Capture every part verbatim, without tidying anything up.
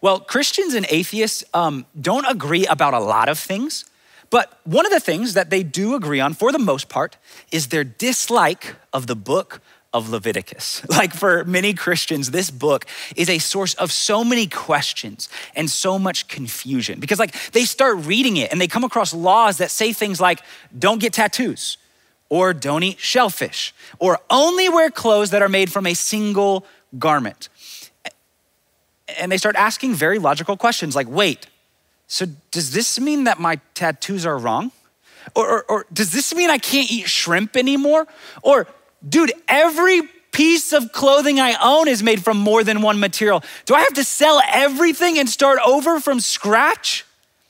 Well, Christians and atheists um, don't agree about a lot of things, but one of the things that they do agree on for the most part is their dislike of the book of Leviticus. Like for many Christians, this book is a source of so many questions and so much confusion because like they start reading it and they come across laws that say things like, don't get tattoos or don't eat shellfish or only wear clothes that are made from a single garment. And they start asking very logical questions like, wait, so does this mean that my tattoos are wrong? Or, or, or does this mean I can't eat shrimp anymore? Or dude, every piece of clothing I own is made from more than one material. Do I have to sell everything and start over from scratch?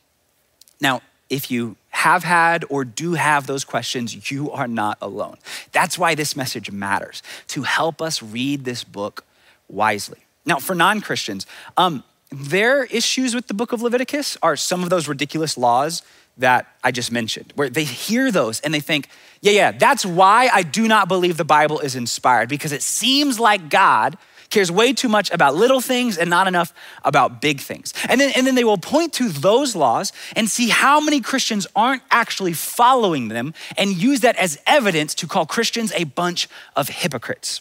Now, if you have had or do have those questions, you are not alone. That's why this message matters, to help us read this book wisely. Now, for non-Christians, um, their issues with the book of Leviticus are some of those ridiculous laws that I just mentioned, where they hear those and they think, yeah, yeah, that's why I do not believe the Bible is inspired, because it seems like God cares way too much about little things and not enough about big things. And then, and then they will point to those laws and see how many Christians aren't actually following them and use that as evidence to call Christians a bunch of hypocrites.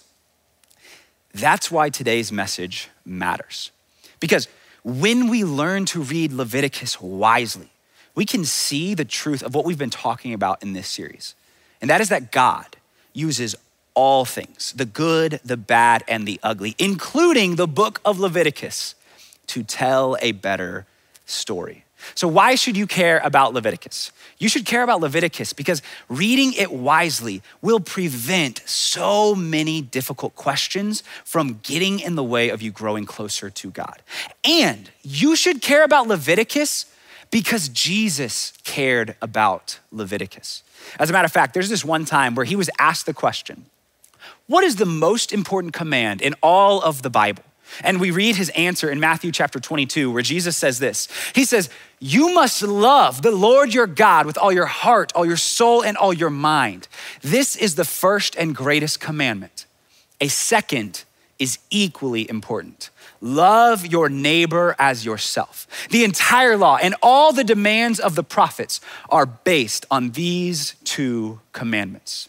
That's why today's message matters. Because when we learn to read Leviticus wisely, we can see the truth of what we've been talking about in this series. And that is that God uses all things, the good, the bad, and the ugly, including the book of Leviticus, to tell a better story. So why should you care about Leviticus? You should care about Leviticus because reading it wisely will prevent so many difficult questions from getting in the way of you growing closer to God. And you should care about Leviticus because Jesus cared about Leviticus. As a matter of fact, there's this one time where he was asked the question, what is the most important command in all of the Bible? And we read his answer in Matthew chapter twenty-two, where Jesus says this. He says, you must love the Lord your God with all your heart, all your soul, and all your mind. This is the first and greatest commandment. A second is equally important. Love your neighbor as yourself. The entire law and all the demands of the prophets are based on these two commandments.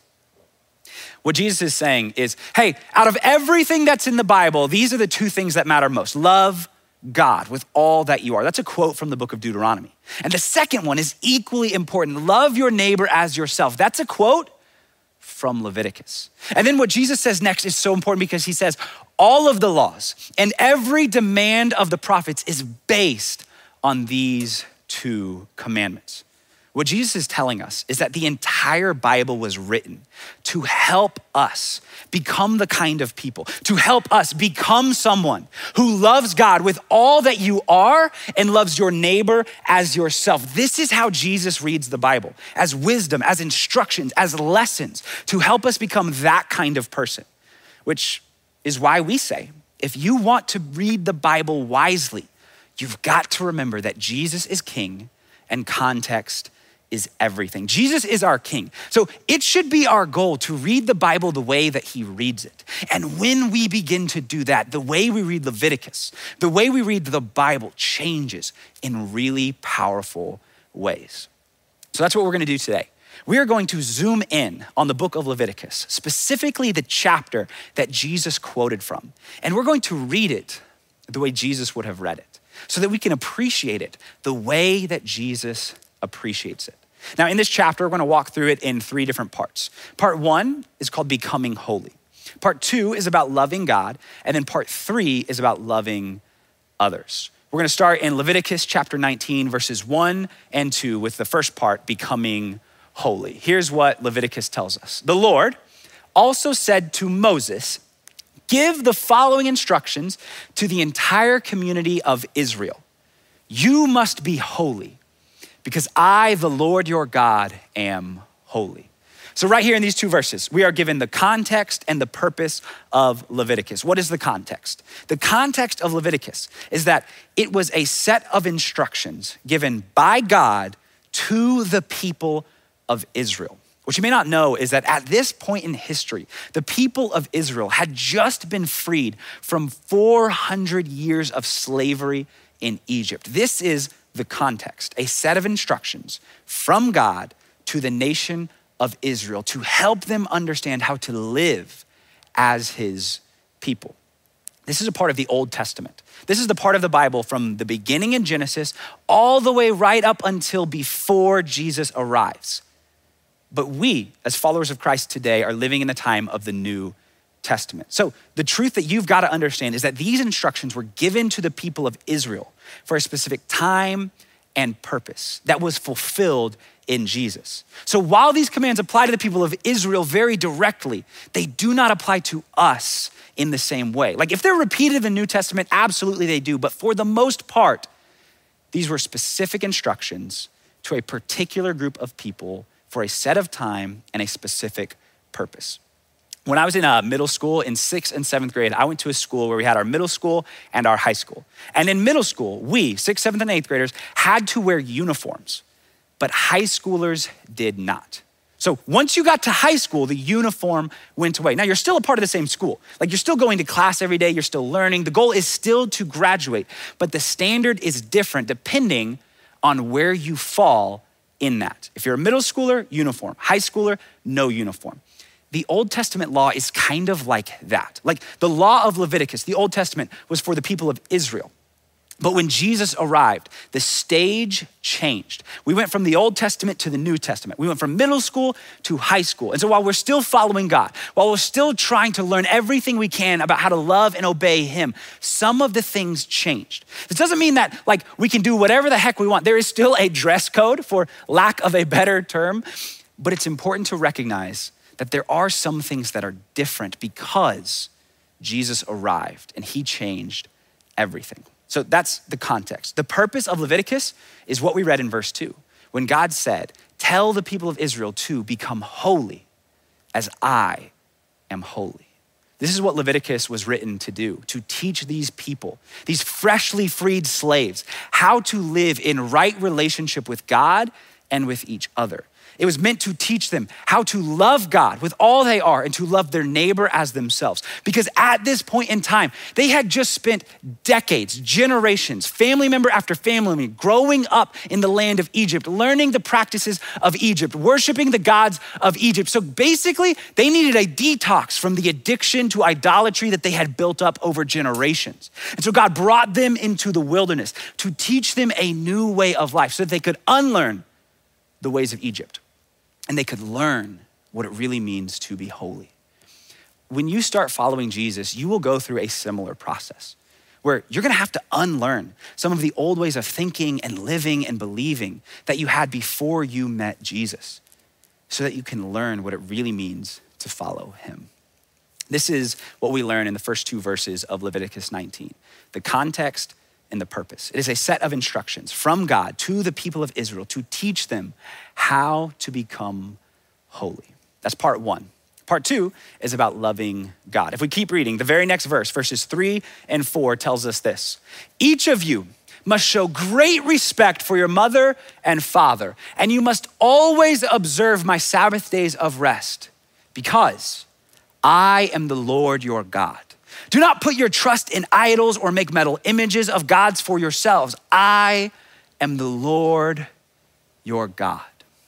What Jesus is saying is, hey, out of everything that's in the Bible, these are the two things that matter most. Love God with all that you are. That's a quote from the book of Deuteronomy. And the second one is equally important. Love your neighbor as yourself. That's a quote from Leviticus. And then what Jesus says next is so important because he says, all of the laws and every demand of the prophets is based on these two commandments. What Jesus is telling us is that the entire Bible was written to help us become the kind of people, to help us become someone who loves God with all that you are and loves your neighbor as yourself. This is how Jesus reads the Bible, as wisdom, as instructions, as lessons to help us become that kind of person, which is why we say, if you want to read the Bible wisely, you've got to remember that Jesus is king and context is everything. Jesus is our king. So it should be our goal to read the Bible the way that he reads it. And when we begin to do that, the way we read Leviticus, the way we read the Bible changes in really powerful ways. So that's what we're gonna do today. We are going to zoom in on the book of Leviticus, specifically the chapter that Jesus quoted from. And we're going to read it the way Jesus would have read it so that we can appreciate it the way that Jesus appreciates it. Now in this chapter, we're gonna walk through it in three different parts. Part one is called becoming holy. Part two is about loving God. And then part three is about loving others. We're gonna start in Leviticus chapter nineteen, verses one and two with the first part, becoming holy. Here's what Leviticus tells us. The Lord also said to Moses, give the following instructions to the entire community of Israel. You must be holy, because I, the Lord your God, am holy. So right here in these two verses, we are given the context and the purpose of Leviticus. What is the context? The context of Leviticus is that it was a set of instructions given by God to the people of Israel. What you may not know is that at this point in history, the people of Israel had just been freed from four hundred years of slavery in Egypt. This is the context, a set of instructions from God to the nation of Israel to help them understand how to live as his people. This is a part of the Old Testament. This is the part of the Bible from the beginning in Genesis all the way right up until before Jesus arrives. But we, as followers of Christ today, are living in the time of the New Testament. So the truth that you've got to understand is that these instructions were given to the people of Israel for a specific time and purpose that was fulfilled in Jesus. So while these commands apply to the people of Israel very directly, they do not apply to us in the same way. Like if they're repeated in the New Testament, absolutely they do. But for the most part, these were specific instructions to a particular group of people for a set of time and a specific purpose. When I was in uh, middle school in sixth and seventh grade, I went to a school where we had our middle school and our high school. And in middle school, we, sixth, seventh, and eighth graders had to wear uniforms, but high schoolers did not. So once you got to high school, the uniform went away. Now you're still a part of the same school. Like you're still going to class every day, you're still learning. The goal is still to graduate, but the standard is different depending on where you fall in that. If you're a middle schooler, uniform. High schooler, no uniform. The Old Testament law is kind of like that. Like the law of Leviticus, the Old Testament was for the people of Israel. But when Jesus arrived, the stage changed. We went from the Old Testament to the New Testament. We went from middle school to high school. And so while we're still following God, while we're still trying to learn everything we can about how to love and obey him, some of the things changed. This doesn't mean that like we can do whatever the heck we want. There is still a dress code, for lack of a better term, but it's important to recognize that there are some things that are different because Jesus arrived and he changed everything. So that's the context. The purpose of Leviticus is what we read in verse two. When God said, tell the people of Israel to become holy as I am holy. This is what Leviticus was written to do, to teach these people, these freshly freed slaves, how to live in right relationship with God and with each other. It was meant to teach them how to love God with all they are and to love their neighbor as themselves. Because at this point in time, they had just spent decades, generations, family member after family member, growing up in the land of Egypt, learning the practices of Egypt, worshiping the gods of Egypt. So basically, they needed a detox from the addiction to idolatry that they had built up over generations. And so God brought them into the wilderness to teach them a new way of life so that they could unlearn the ways of Egypt. And they could learn what it really means to be holy. When you start following Jesus, you will go through a similar process where you're gonna have to unlearn some of the old ways of thinking and living and believing that you had before you met Jesus so that you can learn what it really means to follow him. This is what we learn in the first two verses of Leviticus nineteen, the context and the purpose. It is a set of instructions from God to the people of Israel to teach them how to become holy. That's part one. Part two is about loving God. If we keep reading, the very next verse, verses three and four tells us this. Each of you must show great respect for your mother and father, and you must always observe my Sabbath days of rest, because I am the Lord your God. Do not put your trust in idols or make metal images of gods for yourselves. I am the Lord your God.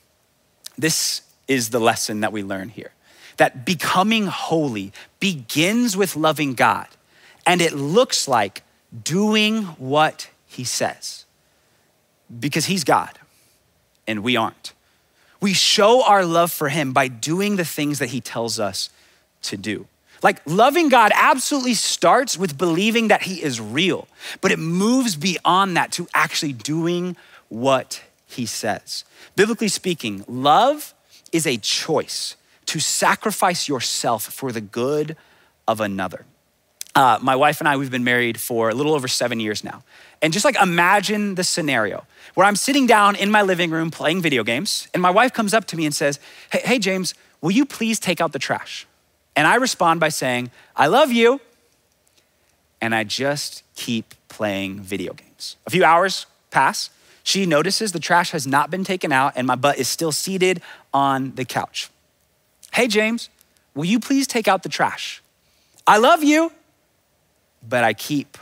This is the lesson that we learn here, that becoming holy begins with loving God, and it looks like doing what he says, because he's God and we aren't. We show our love for him by doing the things that he tells us to do. Like loving God absolutely starts with believing that he is real, but it moves beyond that to actually doing what he says. Biblically speaking, love is a choice to sacrifice yourself for the good of another. Uh, my wife and I, we've been married for a little over seven years now. And just like imagine the scenario where I'm sitting down in my living room playing video games and my wife comes up to me and says, hey, hey James, will you please take out the trash? And I respond by saying, I love you. And I just keep playing video games. A few hours pass. She notices the trash has not been taken out and my butt is still seated on the couch. Hey, James, will you please take out the trash? I love you, but I keep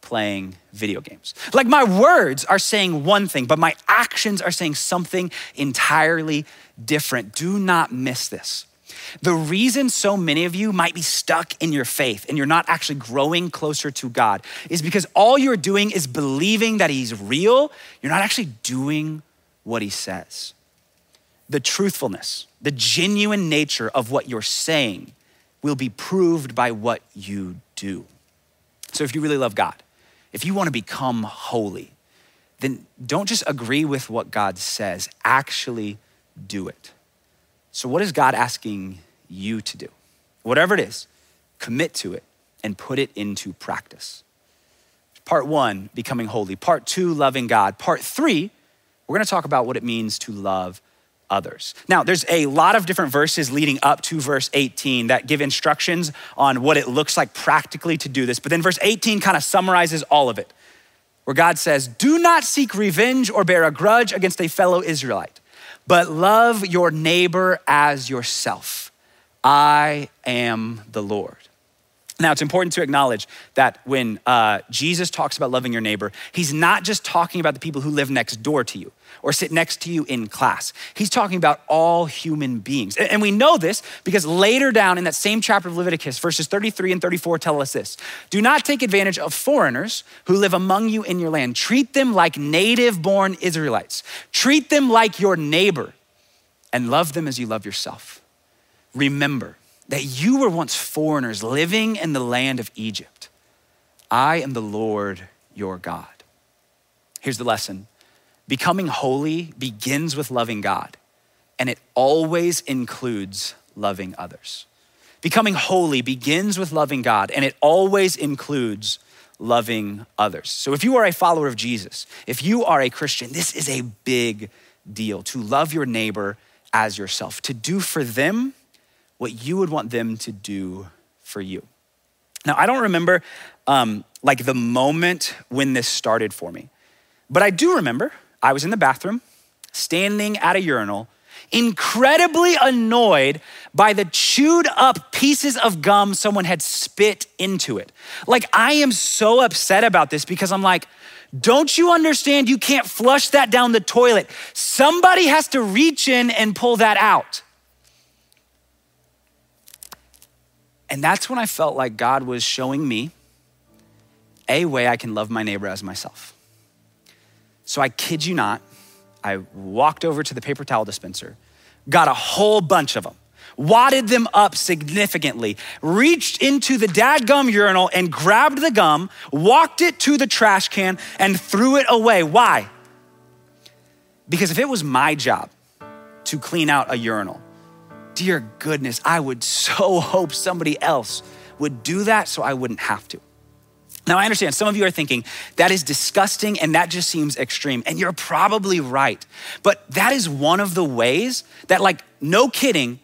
playing video games. Like my words are saying one thing, but my actions are saying something entirely different. Do not miss this. The reason so many of you might be stuck in your faith and you're not actually growing closer to God is because all you're doing is believing that he's real. You're not actually doing what he says. The truthfulness, the genuine nature of what you're saying will be proved by what you do. So if you really love God, if you want to become holy, then don't just agree with what God says, actually do it. So what is God asking you to do? Whatever it is, commit to it and put it into practice. Part one, becoming holy. Part two, loving God. Part three, we're gonna talk about what it means to love others. Now, there's a lot of different verses leading up to verse eighteen that give instructions on what it looks like practically to do this. But then verse eighteen kind of summarizes all of it, where God says, do not seek revenge or bear a grudge against a fellow Israelite, but love your neighbor as yourself. I am the Lord. Now, it's important to acknowledge that when uh, Jesus talks about loving your neighbor, he's not just talking about the people who live next door to you or sit next to you in class. He's talking about all human beings. And we know this because later down in that same chapter of Leviticus, verses thirty-three and thirty-four tell us this. Do not take advantage of foreigners who live among you in your land. Treat them like native-born Israelites. Treat them like your neighbor and love them as you love yourself. Remember that you were once foreigners living in the land of Egypt. I am the Lord your God. Here's the lesson. Becoming holy begins with loving God, and it always includes loving others. Becoming holy begins with loving God, and it always includes loving others. So if you are a follower of Jesus, if you are a Christian, this is a big deal, to love your neighbor as yourself, to do for them what you would want them to do for you. Now, I don't remember um, like the moment when this started for me, but I do remember I was in the bathroom, standing at a urinal, incredibly annoyed by the chewed up pieces of gum someone had spit into it. Like, I am so upset about this because I'm like, don't you understand you can't flush that down the toilet? Somebody has to reach in and pull that out. And that's when I felt like God was showing me a way I can love my neighbor as myself. So I kid you not, I walked over to the paper towel dispenser, got a whole bunch of them, wadded them up significantly, reached into the dadgum urinal and grabbed the gum, walked it to the trash can and threw it away. Why? Because if it was my job to clean out a urinal, dear goodness, I would so hope somebody else would do that so I wouldn't have to. Now, I understand some of you are thinking that is disgusting and that just seems extreme, and you're probably right. But that is one of the ways that, like, no kidding,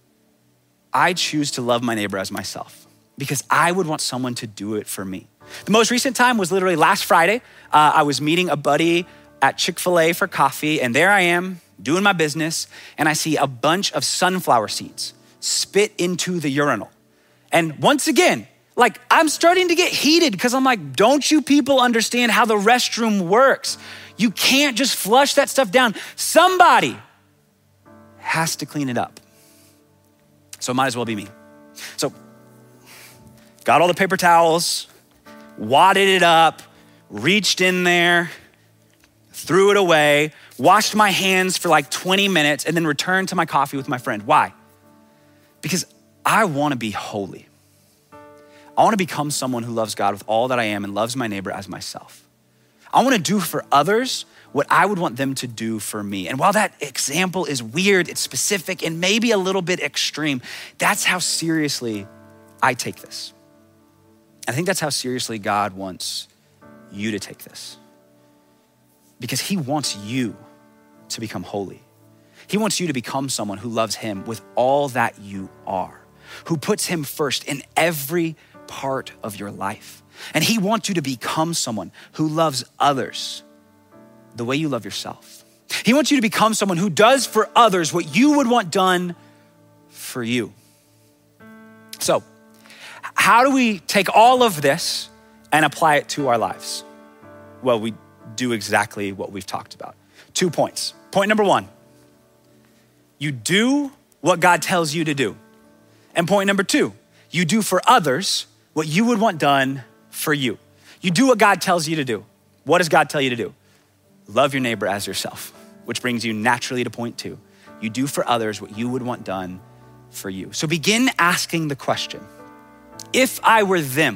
I choose to love my neighbor as myself because I would want someone to do it for me. The most recent time was literally last Friday. Uh, I was meeting a buddy at Chick-fil-A for coffee, and there I am doing my business, and I see a bunch of sunflower seeds spit into the urinal. And once again, like, I'm starting to get heated because I'm like, don't you people understand how the restroom works? You can't just flush that stuff down. Somebody has to clean it up. So it might as well be me. So got all the paper towels, wadded it up, reached in there, threw it away, washed my hands for like twenty minutes, and then returned to my coffee with my friend. Why? Because I wanna be holy. I wanna become someone who loves God with all that I am and loves my neighbor as myself. I wanna do for others what I would want them to do for me. And while that example is weird, it's specific, and maybe a little bit extreme, that's how seriously I take this. I think that's how seriously God wants you to take this. Because he wants you to become holy. He wants you to become someone who loves him with all that you are, who puts him first in every part of your life. And he wants you to become someone who loves others the way you love yourself. He wants you to become someone who does for others what you would want done for you. So, how do we take all of this and apply it to our lives? Well, we do exactly what we've talked about. Two points. Point number one, you do what God tells you to do. And point number two, you do for others what you would want done for you. You do what God tells you to do. What does God tell you to do? Love your neighbor as yourself, which brings you naturally to point two. You do for others what you would want done for you. So begin asking the question, if I were them,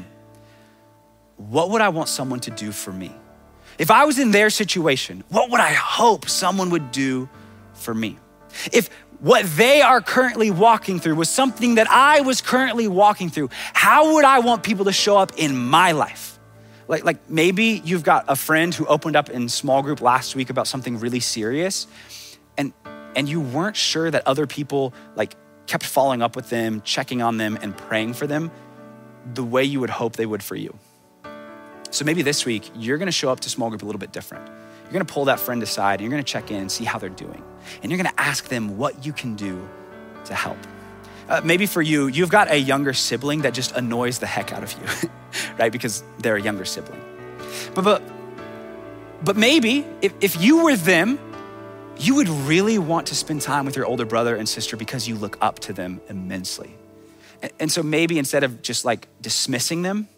what would I want someone to do for me? If I was in their situation, what would I hope someone would do for me? If what they are currently walking through was something that I was currently walking through, how would I want people to show up in my life? Like, like maybe you've got a friend who opened up in small group last week about something really serious, and, and you weren't sure that other people like kept following up with them, checking on them, and praying for them the way you would hope they would for you. So maybe this week, you're gonna show up to small group a little bit different. You're gonna pull that friend aside, and you're gonna check in and see how they're doing. And you're gonna ask them what you can do to help. Uh, maybe for you, you've got a younger sibling that just annoys the heck out of you, right? Because they're a younger sibling. But but, but maybe if, if you were them, you would really want to spend time with your older brother and sister because you look up to them immensely. And, and so maybe instead of just like dismissing them,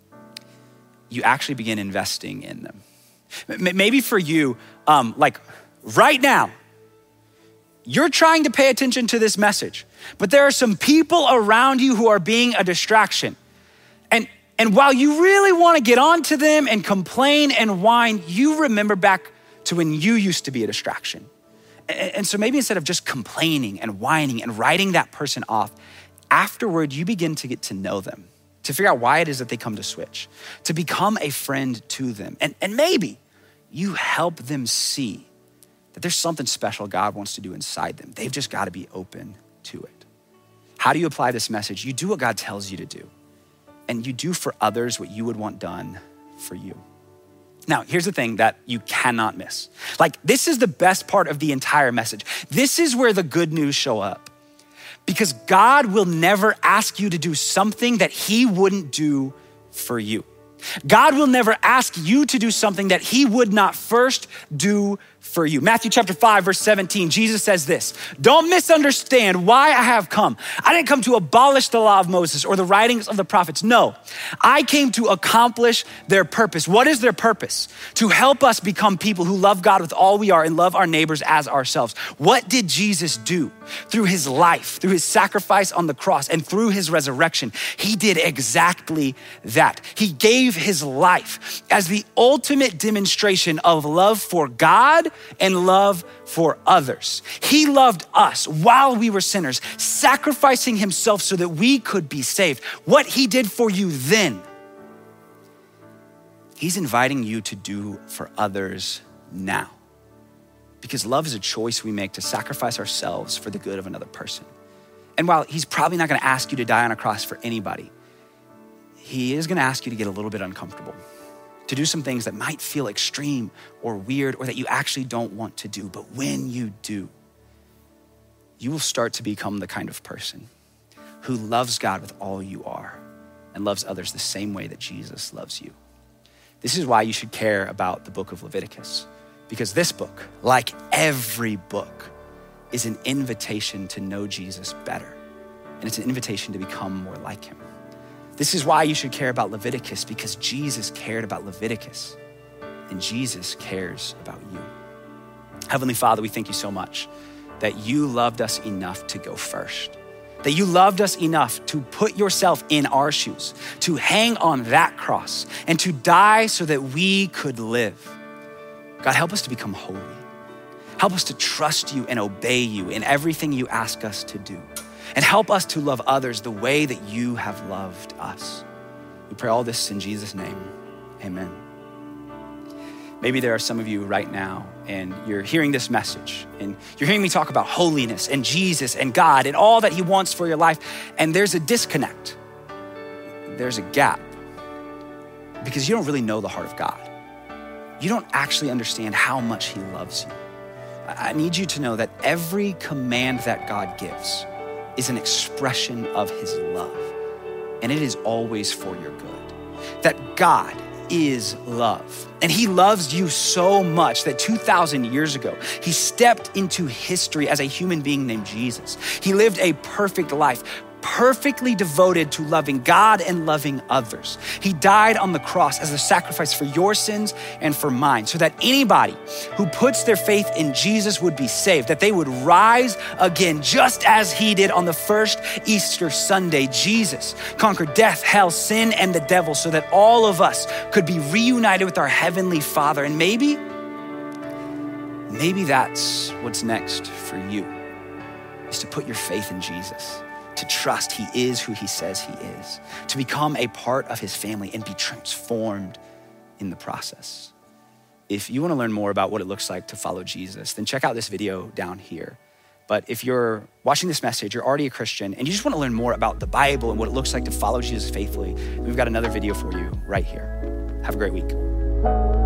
you actually begin investing in them. Maybe for you, um, like right now, you're trying to pay attention to this message, but there are some people around you who are being a distraction. And, and while you really want to get on to them and complain and whine, you remember back to when you used to be a distraction. And, and so maybe instead of just complaining and whining and writing that person off, afterward, you begin to get to know them, to figure out why it is that they come to Switch, to become a friend to them. And, and maybe you help them see that there's something special God wants to do inside them. They've just got to be open to it. How do you apply this message? You do what God tells you to do, and you do for others what you would want done for you. Now, here's the thing that you cannot miss. Like, this is the best part of the entire message. This is where the good news show up. Because God will never ask you to do something that he wouldn't do for you. God will never ask you to do something that he would not first do for you. Matthew chapter five, verse seventeen, Jesus says this, "Don't misunderstand why I have come. I didn't come to abolish the law of Moses or the writings of the prophets. No, I came to accomplish their purpose." What is their purpose? To help us become people who love God with all we are and love our neighbors as ourselves. What did Jesus do? Through his life, through his sacrifice on the cross, and through his resurrection, he did exactly that. He gave his life as the ultimate demonstration of love for God and love for others. He loved us while we were sinners, sacrificing himself so that we could be saved. What he did for you then, he's inviting you to do for others now. Because love is a choice we make to sacrifice ourselves for the good of another person. And while he's probably not gonna ask you to die on a cross for anybody, he is gonna ask you to get a little bit uncomfortable, to do some things that might feel extreme or weird or that you actually don't want to do. But when you do, you will start to become the kind of person who loves God with all you are and loves others the same way that Jesus loves you. This is why you should care about the book of Leviticus, because this book, like every book, is an invitation to know Jesus better. And it's an invitation to become more like him. This is why you should care about Leviticus, because Jesus cared about Leviticus and Jesus cares about you. Heavenly Father, we thank you so much that you loved us enough to go first, that you loved us enough to put yourself in our shoes, to hang on that cross and to die so that we could live. God, help us to become holy. Help us to trust you and obey you in everything you ask us to do. And help us to love others the way that you have loved us. We pray all this in Jesus' name, amen. Maybe there are some of you right now and you're hearing this message and you're hearing me talk about holiness and Jesus and God and all that he wants for your life. And there's a disconnect. There's a gap because you don't really know the heart of God. You don't actually understand how much he loves you. I need you to know that every command that God gives is an expression of his love, and it is always for your good. that God is love. And he loves you so much that two thousand years ago, he stepped into history as a human being named Jesus. He lived a perfect life, perfectly devoted to loving God and loving others. He died on the cross as a sacrifice for your sins and for mine, so that anybody who puts their faith in Jesus would be saved, that they would rise again, just as he did on the first Easter Sunday. Jesus conquered death, hell, sin, and the devil, so that all of us could be reunited with our Heavenly Father. And maybe, maybe that's what's next for you, is to put your faith in Jesus, to trust he is who he says he is, to become a part of his family and be transformed in the process. If you wanna learn more about what it looks like to follow Jesus, then check out this video down here. But if you're watching this message, you're already a Christian, and you just wanna learn more about the Bible and what it looks like to follow Jesus faithfully, we've got another video for you right here. Have a great week.